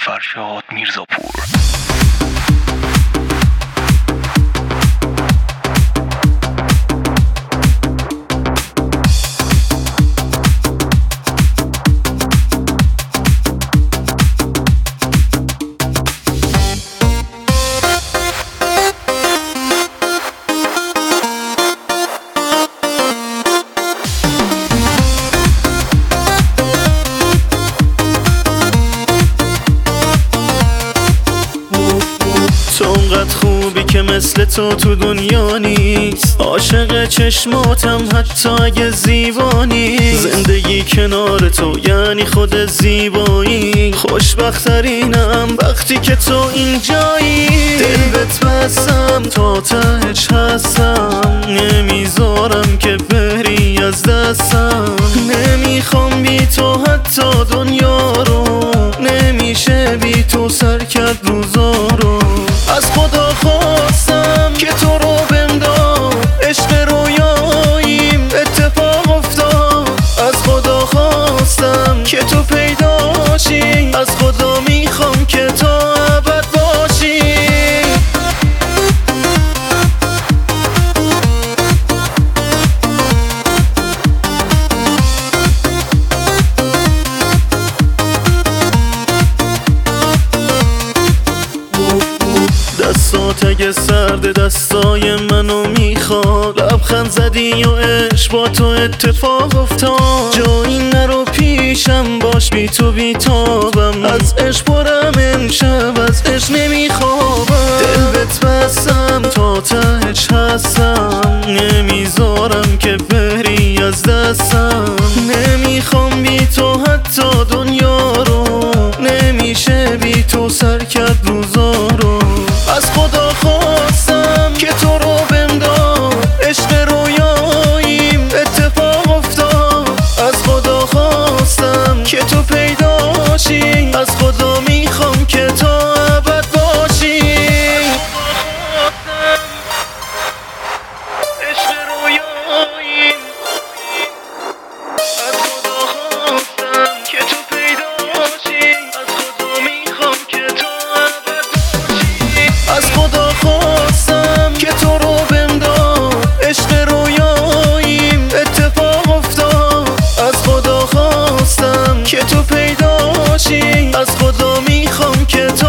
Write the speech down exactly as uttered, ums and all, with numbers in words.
فرشاد میرزاپور. تو اونقدر خوبی که مثل تو تو دنیا نیست، عاشق چشماتم حتی اگه زیبا نیست. زندگی کنار تو یعنی خود زیبایی، خوشبخترینم وقتی که تو اینجایی. دل بهت بستم تا تهش هستم، نمیذارم که بری از دستم. نمیخوام بی تو حتی دنیا رو، نمیشه بی تو سر کرد روزا رو. از خدا خواستم که تو رو بنداز، عشق رویاییم اتفاق افتاد. از خدا خواستم که تو پیدا شی، از خدا میخوام که تا ابد باشی. دستات اگه سرد دستای منو میخواد، لبخند زدی و عشق با تو اتفاق افتاد. جایی نرو پیشم باش، بی تو بی تابم. از عشق پرم امشب، از عشق نمیخوابم. دل بهت بستم تا تهش هستم، نمیذارم که بری از دستم. نمیخوام بی تو حتی دنیا رو، نمیشه بی تو سر کرد روزا رو. از خدا خواستم که تو رو بنداز، عشق رویاییم اتفاق افتاد. از خدا خواستم که تو پیدا شی، از خدا میخوام که تا ابد باشی. عشق رویاییم، از خدا خواستم که تو پیدا شی، از خدا میخوام که تا ابد باشی. از خدا خواستم که تو رو بنداز، عشق رویاییم اتفاق افتاد. از خدا خواستم که تو پیدا شی، از خدا میخوام که تو